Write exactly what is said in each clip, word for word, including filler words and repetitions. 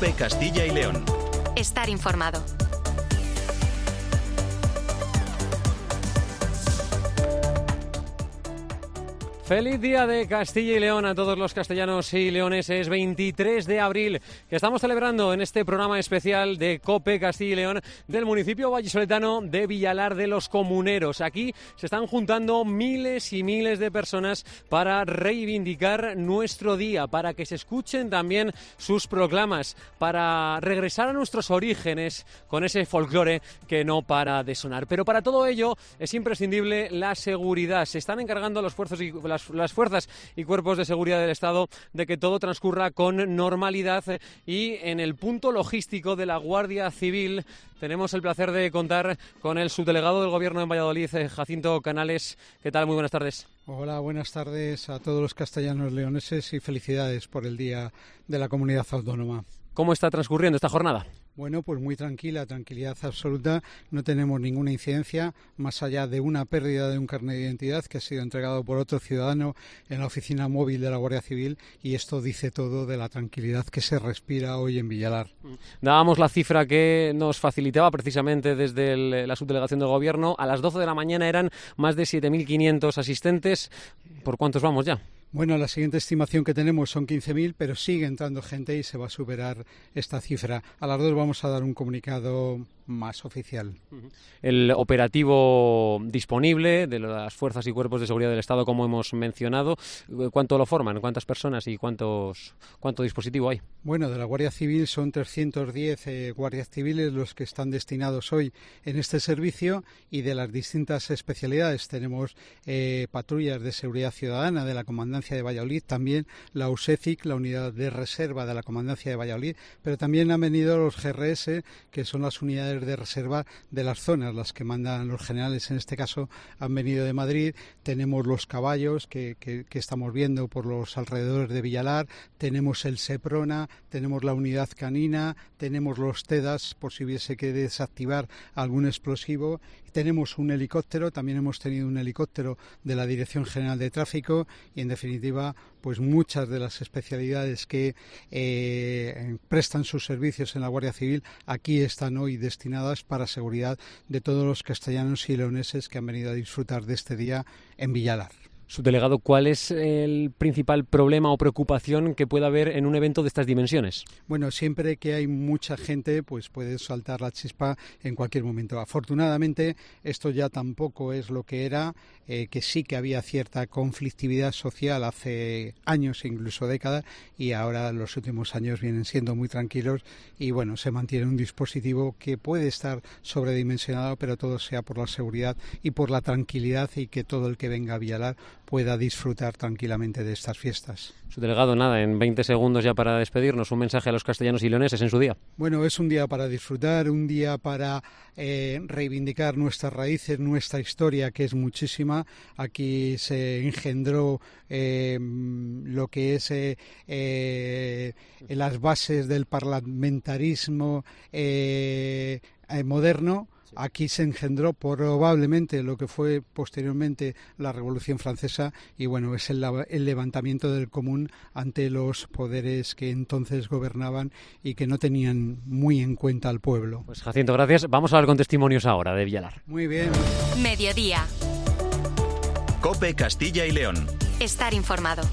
COPE Castilla y León. Estar informado. Feliz día de Castilla y León a todos los castellanos y leoneses. veintitrés de abril, que estamos celebrando en este programa especial de COPE Castilla y León del municipio vallisoletano de Villalar de los Comuneros. Aquí se están juntando miles y miles de personas para reivindicar nuestro día, para que se escuchen también sus proclamas, para regresar a nuestros orígenes con ese folclore que no para de sonar. Pero para todo ello es imprescindible la seguridad. Se están encargando los esfuerzos y las las fuerzas y cuerpos de seguridad del Estado de que todo transcurra con normalidad, y en el punto logístico de la Guardia Civil tenemos el placer de contar con el subdelegado del Gobierno en Valladolid, Jacinto Canales. ¿Qué tal? Muy buenas tardes. Hola, buenas tardes a todos los castellanos leoneses y felicidades por el Día de la Comunidad Autónoma. ¿Cómo está transcurriendo esta jornada? Bueno, pues muy tranquila, tranquilidad absoluta. No tenemos ninguna incidencia más allá de una pérdida de un carnet de identidad que ha sido entregado por otro ciudadano en la oficina móvil de la Guardia Civil, y esto dice todo de la tranquilidad que se respira hoy en Villalar. Dábamos la cifra que nos facilitaba precisamente desde el, la subdelegación del Gobierno. A las doce de la mañana eran más de siete mil quinientos asistentes. ¿Por cuántos vamos ya? Bueno, la siguiente estimación que tenemos son quince mil, pero sigue entrando gente y se va a superar esta cifra. A las dos vamos a dar un comunicado más oficial. El operativo disponible de las fuerzas y cuerpos de seguridad del Estado, como hemos mencionado, ¿cuánto lo forman? ¿Cuántas personas y cuántos cuánto dispositivo hay? Bueno, de la Guardia Civil son trescientos diez eh, guardias civiles los que están destinados hoy en este servicio, y de las distintas especialidades tenemos eh, patrullas de seguridad ciudadana de la Comandancia de Valladolid, también la U S E C I C, la unidad de reserva de la Comandancia de Valladolid, pero también han venido los G R S, que son las unidades de reserva de las zonas, las que mandan los generales, en este caso han venido de Madrid. Tenemos los caballos que, que, que estamos viendo por los alrededores de Villalar, tenemos el SEPRONA, tenemos la unidad canina, tenemos los TEDAS por si hubiese que desactivar algún explosivo, tenemos un helicóptero, también hemos tenido un helicóptero de la Dirección General de Tráfico, y en definitiva pues muchas de las especialidades que eh, prestan sus servicios en la Guardia Civil aquí están hoy destinadas para seguridad de todos los castellanos y leoneses que han venido a disfrutar de este día en Villalar. Subdelegado, ¿cuál es el principal problema o preocupación que pueda haber en un evento de estas dimensiones? Bueno, siempre que hay mucha gente, pues puede saltar la chispa en cualquier momento. Afortunadamente, esto ya tampoco es lo que era, eh, que sí que había cierta conflictividad social hace años, incluso décadas, y ahora los últimos años vienen siendo muy tranquilos, y bueno, se mantiene un dispositivo que puede estar sobredimensionado, pero todo sea por la seguridad y por la tranquilidad, y que todo el que venga a Villalar pueda disfrutar tranquilamente de estas fiestas. Subdelegado, nada, en veinte segundos ya para despedirnos, un mensaje a los castellanos y leoneses en su día. Bueno, es un día para disfrutar, un día para eh, reivindicar nuestras raíces, nuestra historia, que es muchísima. Aquí se engendró eh, lo que es eh, eh, las bases del parlamentarismo eh, eh, moderno. Aquí se engendró probablemente lo que fue posteriormente la Revolución Francesa, y bueno, es el, el levantamiento del común ante los poderes que entonces gobernaban y que no tenían muy en cuenta al pueblo. Pues Jacinto, gracias. Vamos a hablar con testimonios ahora de Villalar. Muy bien. Mediodía. COPE Castilla y León. Estar informado.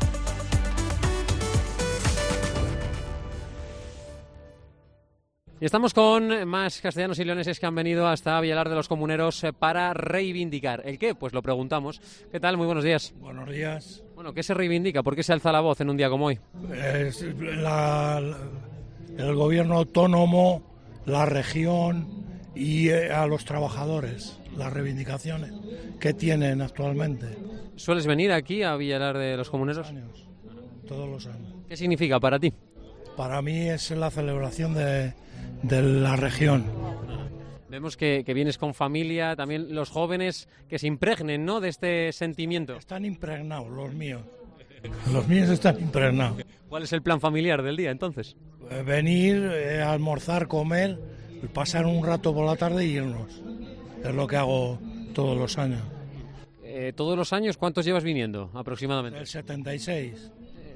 Y estamos con más castellanos y leoneses que han venido hasta Villalar de los Comuneros para reivindicar. ¿El qué? Pues lo preguntamos. ¿Qué tal? Muy buenos días. Buenos días. Bueno, ¿qué se reivindica? ¿Por qué se alza la voz en un día como hoy? Es la, la, el gobierno autónomo, la región y eh, a los trabajadores, las reivindicaciones que tienen actualmente. ¿Sueles venir aquí a Villalar de los Comuneros? Todos los años, todos los años. ¿Qué significa para ti? Para mí es la celebración de, de la región. Vemos que, que vienes con familia, también los jóvenes que se impregnen, ¿no?, de este sentimiento. Están impregnados los míos. Los míos están impregnados. ¿Cuál es el plan familiar del día, entonces? Eh, venir, eh, almorzar, comer, pasar un rato por la tarde y irnos. Es lo que hago todos los años. Eh, ¿Todos los años cuántos llevas viniendo, aproximadamente? El setenta y seis.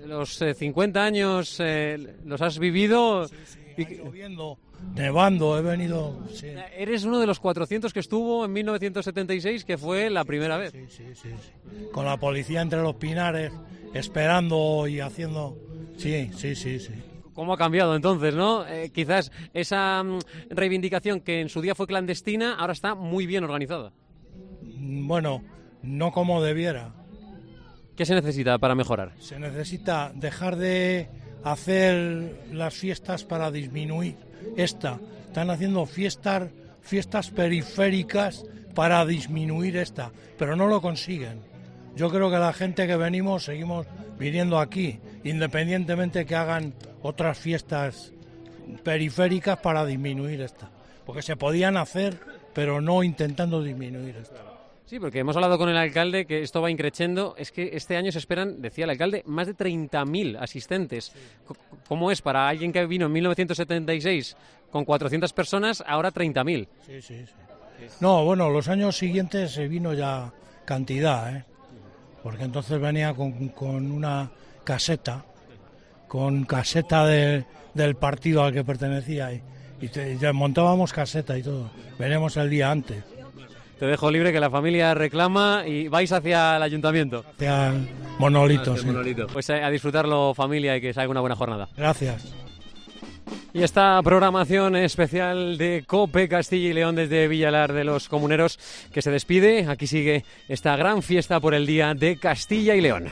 los eh, cincuenta años eh, los has vivido. Sí, sí, y... lloviendo, nevando, he venido... Sí. Eres uno de los cuatrocientos que estuvo en mil novecientos setenta y seis, que fue la primera vez. Sí, sí, sí, sí. Con la policía entre los pinares, esperando y haciendo... Sí, sí, sí, sí. ¿Cómo ha cambiado entonces, no? Eh, quizás esa mm, reivindicación que en su día fue clandestina, ahora está muy bien organizada. Bueno, no como debiera. ¿Qué se necesita para mejorar? Se necesita dejar de hacer las fiestas para disminuir esta. Están haciendo fiestas, fiestas periféricas para disminuir esta, pero no lo consiguen. Yo creo que la gente que venimos seguimos viniendo aquí, independientemente que hagan otras fiestas periféricas para disminuir esta. Porque se podían hacer, pero no intentando disminuir esta. Sí, porque hemos hablado con el alcalde que esto va increciendo. Es que este año se esperan, decía el alcalde, más de treinta mil asistentes. ¿Cómo es para alguien que vino en mil novecientos setenta y seis con cuatrocientas personas, ahora treinta mil? Sí, sí, sí. No, bueno, los años siguientes se vino ya cantidad, ¿eh? Porque entonces venía con, con una caseta, con caseta de, del partido al que pertenecía, y, y te, ya montábamos caseta y todo. Veremos el día antes. Te dejo libre, que la familia reclama, y vais hacia el ayuntamiento. Hacia Monolito, hacia sí. Monolito. Pues a disfrutarlo, familia, y que salga una buena jornada. Gracias. Y esta programación especial de COPE Castilla y León desde Villalar de los Comuneros, que se despide. Aquí sigue esta gran fiesta por el Día de Castilla y León.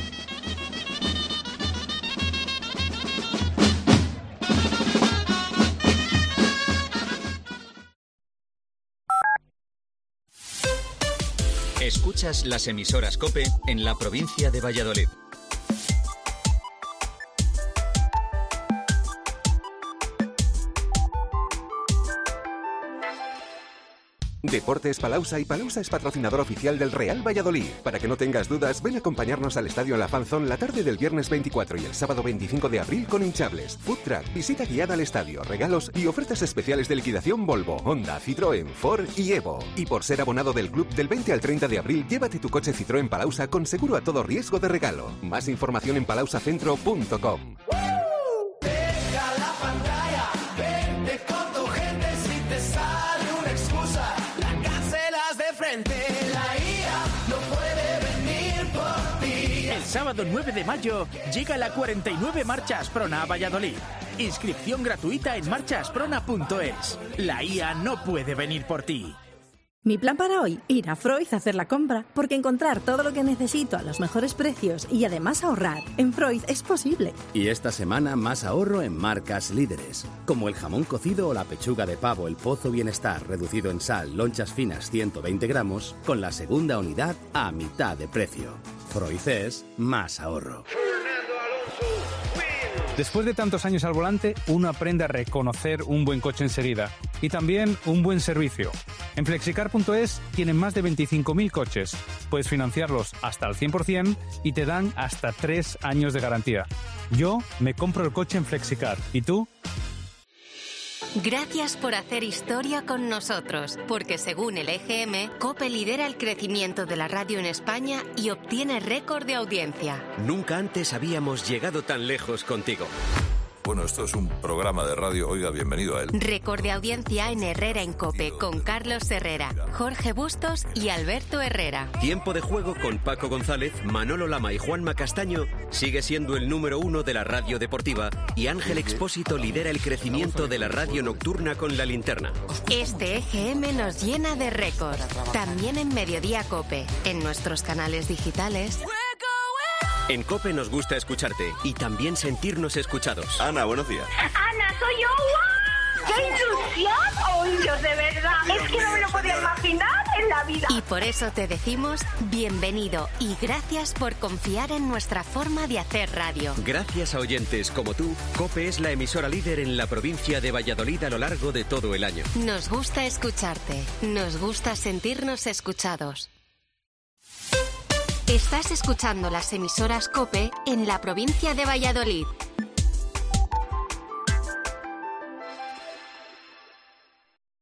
Escuchas las emisoras COPE en la provincia de Valladolid. Deportes Palausa, y Palausa es patrocinador oficial del Real Valladolid. Para que no tengas dudas, ven a acompañarnos al estadio La Fanzón la tarde del viernes veinticuatro y el sábado veinticinco de abril con hinchables, food truck, visita guiada al estadio, regalos y ofertas especiales de liquidación Volvo, Honda, Citroën, Ford y Evo. Y por ser abonado del club del veinte al treinta de abril, llévate tu coche Citroën Palausa con seguro a todo riesgo de regalo. Más información en palausacentro punto com. Sábado nueve de mayo llega la cuarenta y nueve Marcha Asprona a Valladolid. Inscripción gratuita en marcha asprona punto es. La I A no puede venir por ti. Mi plan para hoy, ir a Freud a hacer la compra, porque encontrar todo lo que necesito a los mejores precios y además ahorrar en Freud es posible. Y esta semana más ahorro en marcas líderes, como el jamón cocido o la pechuga de pavo El Pozo Bienestar reducido en sal, lonchas finas ciento veinte gramos, con la segunda unidad a mitad de precio. Freud es más ahorro. Después de tantos años al volante, uno aprende a reconocer un buen coche enseguida y también un buen servicio. En flexicar punto es tienen más de veinticinco mil coches. Puedes financiarlos hasta el cien por ciento y te dan hasta tres años de garantía. Yo me compro el coche en Flexicar. ¿Y tú? Gracias por hacer historia con nosotros, porque según el E G M, COPE lidera el crecimiento de la radio en España y obtiene récord de audiencia. Nunca antes habíamos llegado tan lejos contigo. Bueno, esto es un programa de radio, oiga, bienvenido a él. Récord de audiencia en Herrera en COPE, con Carlos Herrera, Jorge Bustos y Alberto Herrera. Tiempo de juego con Paco González, Manolo Lama y Juanma Castaño sigue siendo el número uno de la radio deportiva, y Ángel Expósito lidera el crecimiento de la radio nocturna con La Linterna. Este E G M nos llena de récord. También en Mediodía COPE, en nuestros canales digitales. En COPE nos gusta escucharte y también sentirnos escuchados. Ana, buenos días. Ana, soy yo. ¡Wow! ¡Qué ilusión! ¡Oh, Dios, de verdad! Es que no me lo podía imaginar en la vida. Y por eso te decimos bienvenido y gracias por confiar en nuestra forma de hacer radio. Gracias a oyentes como tú, COPE es la emisora líder en la provincia de Valladolid a lo largo de todo el año. Nos gusta escucharte. Nos gusta sentirnos escuchados. Estás escuchando las emisoras COPE en la provincia de Valladolid,